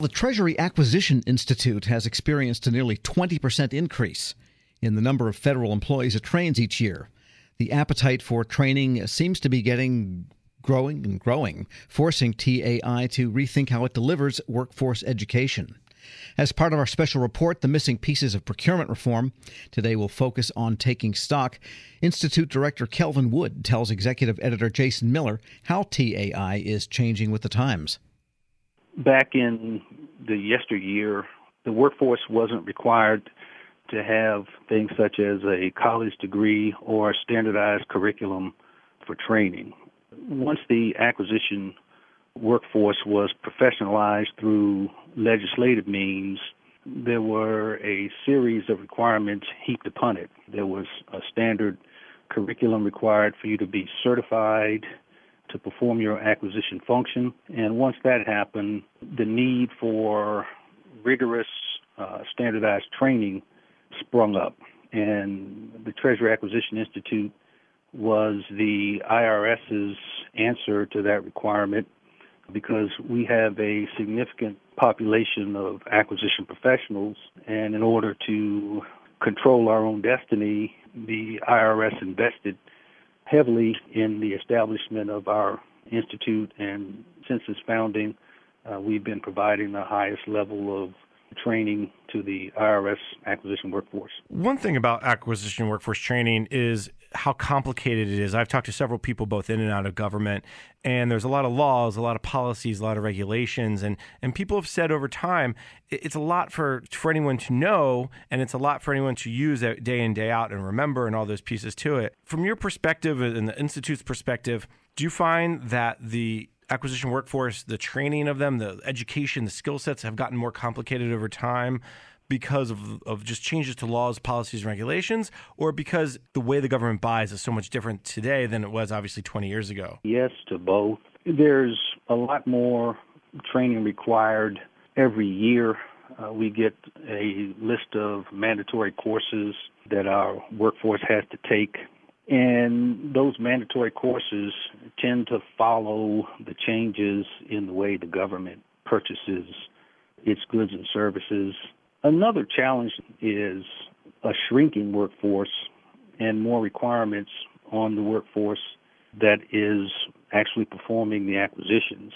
The Treasury Acquisition Institute has experienced a nearly 20% increase in the number of federal employees it trains each year. The appetite for training seems to be growing, forcing TAI to rethink how it delivers workforce education. As part of our special report, The Missing Pieces of Procurement Reform, today we'll focus on taking stock. Institute Director Kelvin Wood tells Executive Editor Jason Miller how TAI is changing with the times. Back in the yesteryear, the workforce wasn't required to have things such as a college degree or a standardized curriculum for training. Once the acquisition workforce was professionalized through legislative means, there were a series of requirements heaped upon it. There was a standard curriculum required for you to be certified to perform your acquisition function. And once that happened, the need for rigorous standardized training sprung up. And the Treasury Acquisition Institute was the IRS's answer to that requirement, because we have a significant population of acquisition professionals, and in order to control our own destiny, the IRS invested heavily in the establishment of our institute, and since its founding, we've been providing the highest level of training to the IRS acquisition workforce. One thing about acquisition workforce training is how complicated it is. I've talked to several people both in and out of government, and there's a lot of laws, a lot of policies, a lot of regulations, and people have said over time it's a lot for anyone to know, and it's a lot for anyone to use day in, day out and remember, and all those pieces to it. From your perspective and the Institute's perspective, do you find that the acquisition workforce, the training of them, the education, the skill sets have gotten more complicated over time because of just changes to laws, policies, and regulations, or because the way the government buys is so much different today than it was obviously 20 years ago? Yes to both. There's a lot more training required every year. We get a list of mandatory courses that our workforce has to take. And those mandatory courses tend to follow the changes in the way the government purchases its goods and services. Another challenge is a shrinking workforce and more requirements on the workforce that is actually performing the acquisitions.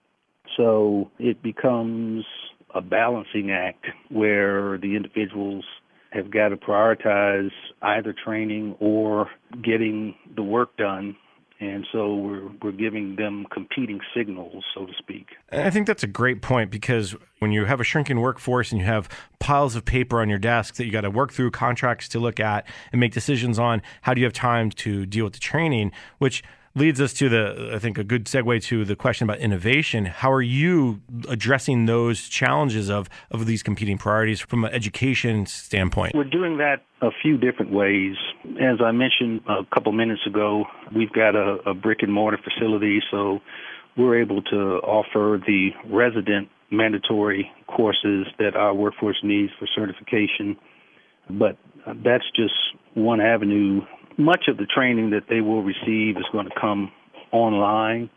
So it becomes a balancing act where the individuals have got to prioritize either training or getting the work done. And so we're giving them competing signals, so to speak. I think that's a great point, because when you have a shrinking workforce and you have piles of paper on your desk that you got to work through, contracts to look at and make decisions on, how do you have time to deal with the training, which leads us to I think a good segue to the question about innovation. How are you addressing those challenges of these competing priorities from an education standpoint? We're doing that a few different ways. As I mentioned a couple minutes ago, we've got a brick and mortar facility, so we're able to offer the resident mandatory courses that our workforce needs for certification. But that's just one avenue. Much of the training that they will receive is going to come online,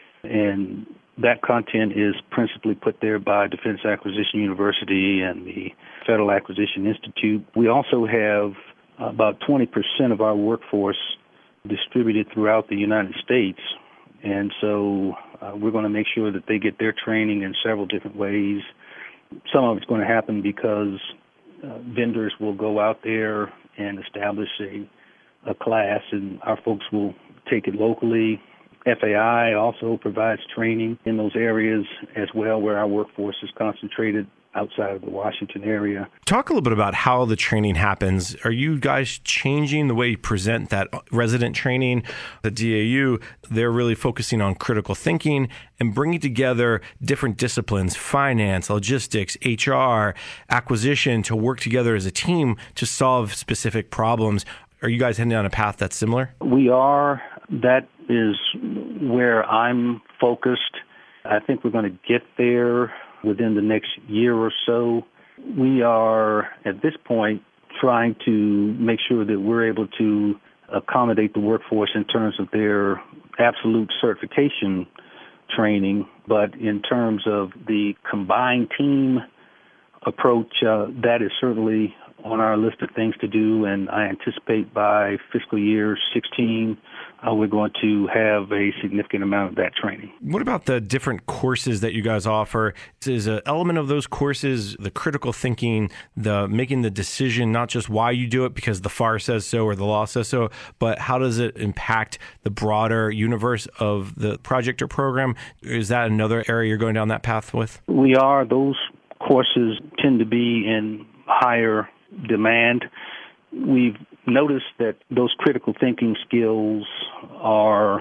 and that content is principally put there by Defense Acquisition University and the Federal Acquisition Institute. We also have about 20% of our workforce distributed throughout the United States, and so we're going to make sure that they get their training in several different ways. Some of it's going to happen because vendors will go out there and establish a class, and our folks will take it locally. FAI also provides training in those areas as well, where our workforce is concentrated outside of the Washington area. Talk a little bit about how the training happens. Are you guys changing the way you present that resident training? The DAU, they're really focusing on critical thinking and bringing together different disciplines, finance, logistics, HR, acquisition, to work together as a team to solve specific problems. Are you guys heading down a path that's similar? We are. That is where I'm focused. I think we're going to get there within the next year or so. We are, at this point, trying to make sure that we're able to accommodate the workforce in terms of their absolute certification training, but in terms of the combined team approach, that is certainly on our list of things to do, and I anticipate by fiscal year 16, we're going to have a significant amount of that training. What about the different courses that you guys offer? Is an element of those courses the critical thinking, the making the decision, not just why you do it because the FAR says so or the law says so, but how does it impact the broader universe of the project or program? Is that another area you're going down that path with? We are. Those courses tend to be in higher demand. We've noticed that those critical thinking skills are,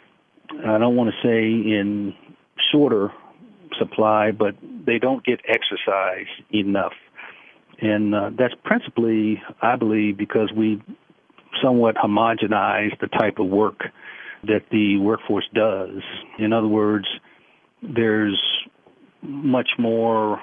I don't want to say in shorter supply, but they don't get exercised enough. And that's principally, I believe, because we somewhat homogenize the type of work that the workforce does. In other words, there's much more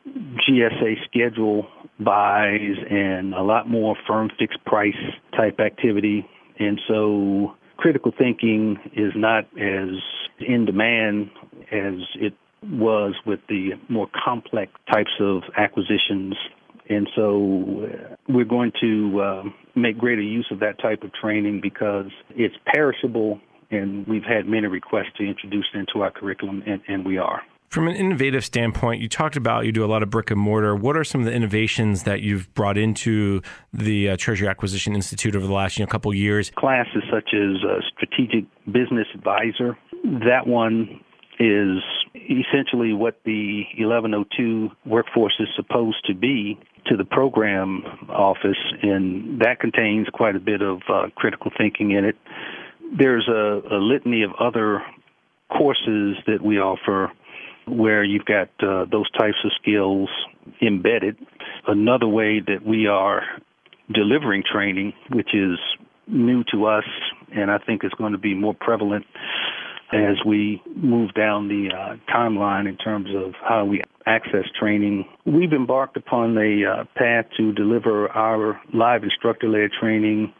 GSA schedule buys and a lot more firm fixed price type activity. And so critical thinking is not as in demand as it was with the more complex types of acquisitions. And so we're going to make greater use of that type of training because it's perishable, and we've had many requests to introduce it into our curriculum, and we are. From an innovative standpoint, you talked about you do a lot of brick and mortar. What are some of the innovations that you've brought into the Treasury Acquisition Institute over the last couple of years? Classes such as Strategic Business Advisor, that one is essentially what the 1102 workforce is supposed to be to the program office, and that contains quite a bit of critical thinking in it. There's a litany of other courses that we offer where you've got those types of skills embedded. Another way that we are delivering training, which is new to us, and I think is going to be more prevalent as we move down the timeline in terms of how we access training. We've embarked upon a path to deliver our live instructor-led training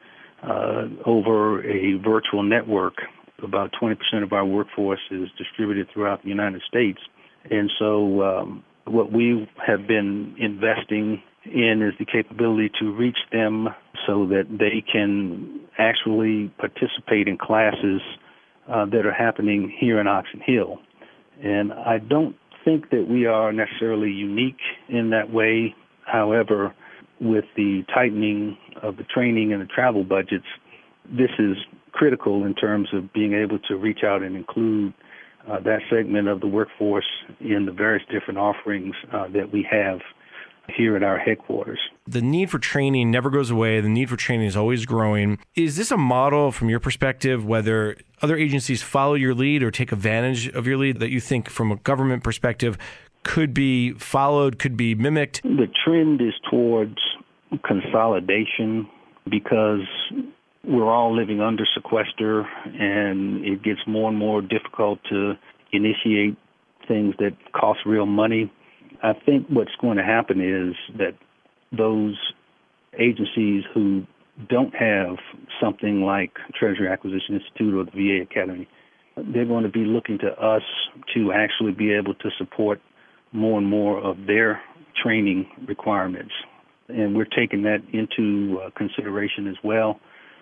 over a virtual network. About 20% of our workforce is distributed throughout the United States. And so what we have been investing in is the capability to reach them so that they can actually participate in classes that are happening here in Oxon Hill. And I don't think that we are necessarily unique in that way. However, with the tightening of the training and the travel budgets, this is critical in terms of being able to reach out and include that segment of the workforce in the various different offerings that we have here at our headquarters. The need for training never goes away. The need for training is always growing. Is this a model from your perspective, whether other agencies follow your lead or take advantage of your lead, that you think from a government perspective could be followed, could be mimicked? The trend is towards consolidation because we're all living under sequester, and it gets more and more difficult to initiate things that cost real money. I think what's going to happen is that those agencies who don't have something like Treasury Acquisition Institute or the VA Academy, they're going to be looking to us to actually be able to support more and more of their training requirements. And we're taking that into consideration as well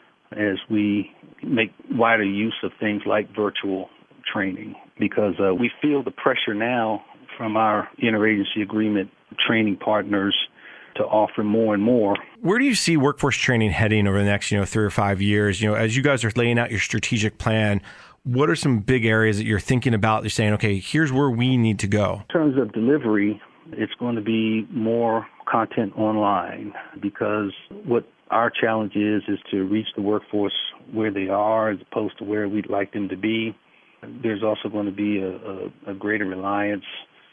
as we make wider use of things like virtual training, because we feel the pressure now from our interagency agreement training partners to offer more and more. Where do you see workforce training heading over the next 3 or 5 years? As you guys are laying out your strategic plan, what are some big areas that you're thinking about? You're saying, okay, here's where we need to go. In terms of delivery, it's going to be more content online, because what our challenge is to reach the workforce where they are as opposed to where we'd like them to be. There's also going to be a greater reliance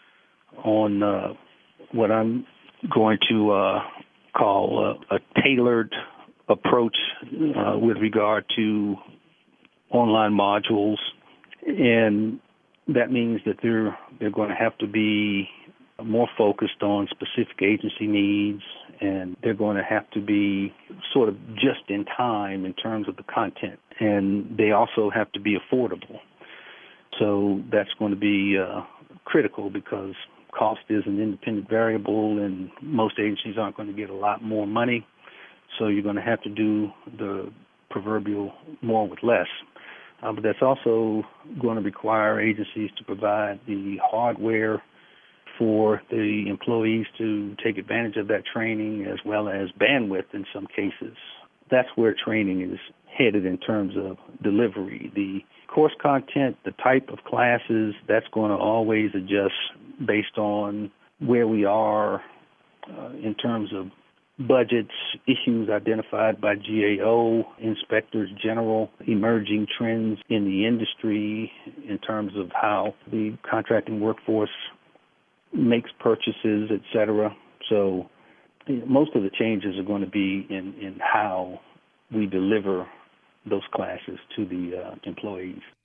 on what I'm going to call a tailored approach with regard to online modules. And that means that they're going to have to be more focused on specific agency needs, and they're going to have to be sort of just in time in terms of the content. And they also have to be affordable. So that's going to be critical because cost is an independent variable, and most agencies aren't going to get a lot more money. So you're going to have to do the proverbial more with less. But that's also going to require agencies to provide the hardware for the employees to take advantage of that training, as well as bandwidth in some cases. That's where training is headed in terms of delivery. The course content, the type of classes, that's going to always adjust based on where we are in terms of budgets, issues identified by GAO, inspectors general, emerging trends in the industry in terms of how the contracting workforce makes purchases, et cetera. So most of the changes are going to be in how we deliver those classes to the employees.